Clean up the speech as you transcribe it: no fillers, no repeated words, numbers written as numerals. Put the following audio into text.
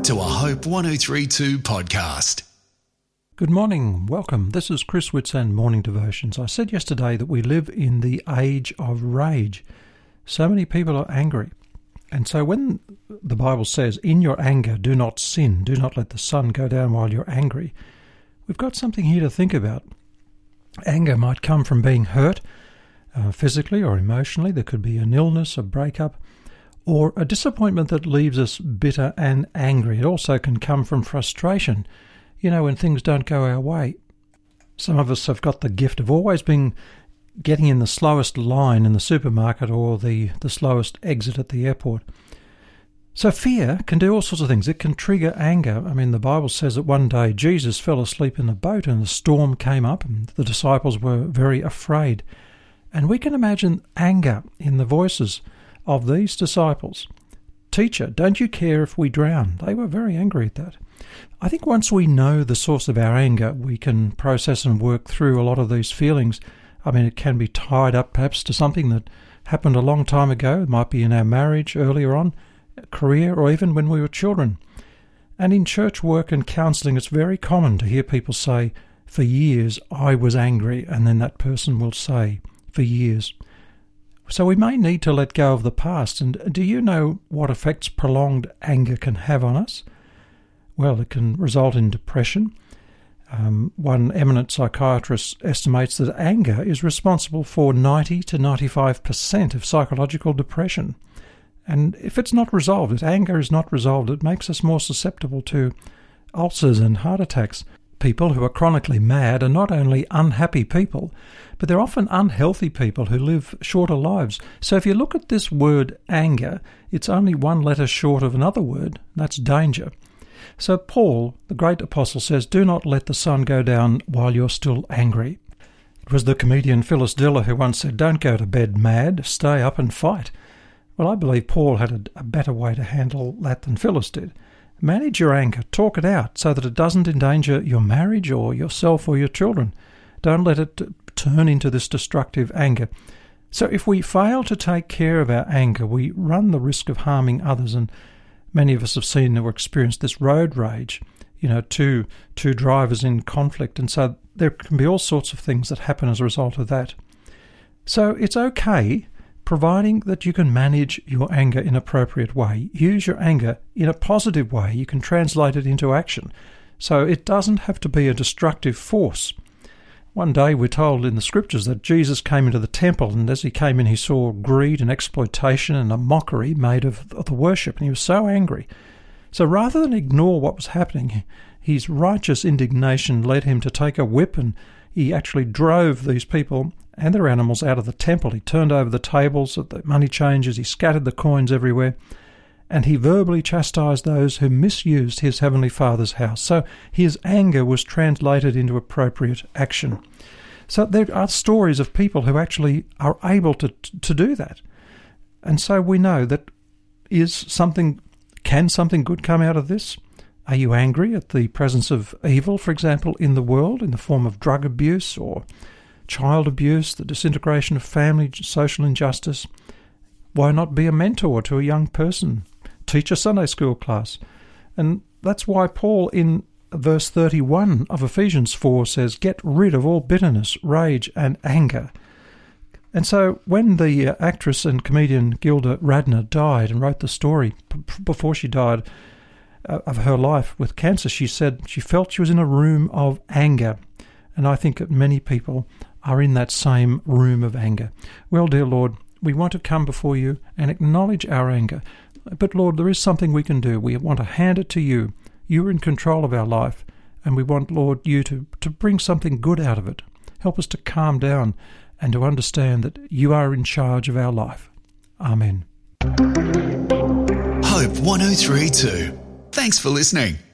to a Hope 1032 podcast. Good morning, welcome. This is Chris Whitson, Morning Devotions. I said yesterday that we live in the age of rage. So many people are angry. And so when the Bible says, in your anger, do not sin, do not let the sun go down while you're angry, we've got something here to think about. Anger might come from being hurt, physically or emotionally. There could be an illness, a breakup, or a disappointment that leaves us bitter and angry. It also can come from frustration, when things don't go our way. Some of us have got the gift of always getting in the slowest line in the supermarket or the slowest exit at the airport. So fear can do all sorts of things. It can trigger anger. The Bible says that one day Jesus fell asleep in a boat and a storm came up and the disciples were very afraid. And we can imagine anger in the voices of these disciples. Teacher, don't you care if we drown? They were very angry at that. I think once we know the source of our anger, we can process and work through a lot of these feelings. It can be tied up perhaps to something that happened a long time ago. It might be in our marriage earlier on, career, or even when we were children. And in church work and counselling, it's very common to hear people say, for years I was angry, and then that person will say, for years. So we may need to let go of the past. And do you know what effects prolonged anger can have on us? Well, it can result in depression. One eminent psychiatrist estimates that anger is responsible for 90 to 95% of psychological depression. And if it's not resolved, if anger is not resolved, it makes us more susceptible to ulcers and heart attacks. People who are chronically mad are not only unhappy people, but they're often unhealthy people who live shorter lives. So if you look at this word anger, it's only one letter short of another word, that's danger. So Paul, the great apostle, says, do not let the sun go down while you're still angry. It was the comedian Phyllis Diller who once said, don't go to bed mad, stay up and fight. Well, I believe Paul had a better way to handle that than Phyllis did. Manage your anger, talk it out so that it doesn't endanger your marriage or yourself or your children. Don't let it turn into this destructive anger. So if we fail to take care of our anger, we run the risk of harming others. And many of us have seen or experienced this road rage, two drivers in conflict. And so there can be all sorts of things that happen as a result of that. So it's okay, providing that you can manage your anger in an appropriate way. Use your anger in a positive way. You can translate it into action. So it doesn't have to be a destructive force. One day we're told in the scriptures that Jesus came into the temple, and as he came in he saw greed and exploitation and a mockery made of the worship, and he was so angry. So rather than ignore what was happening, his righteous indignation led him to take a whip, and he actually drove these people and their animals out of the temple. He turned over the tables at the money changers, he scattered the coins everywhere, and he verbally chastised those who misused his Heavenly Father's house. So his anger was translated into appropriate action. So there are stories of people who actually are able to do that. And so we know that can something good come out of this? Are you angry at the presence of evil, for example, in the world, in the form of drug abuse or child abuse, the disintegration of family, social injustice? Why not be a mentor to a young person? Teach a Sunday school class. And that's why Paul in verse 31 of Ephesians 4 says, get rid of all bitterness, rage and anger. And so when the actress and comedian Gilda Radner died and wrote the story before she died of her life with cancer, she said she felt she was in a room of anger. And I think that many people are in that same room of anger. Well, dear Lord, we want to come before you and acknowledge our anger. But Lord, there is something we can do. We want to hand it to you. You are in control of our life. And we want, Lord, you to bring something good out of it. Help us to calm down and to understand that you are in charge of our life. Amen. Hope 1032. Thanks for listening.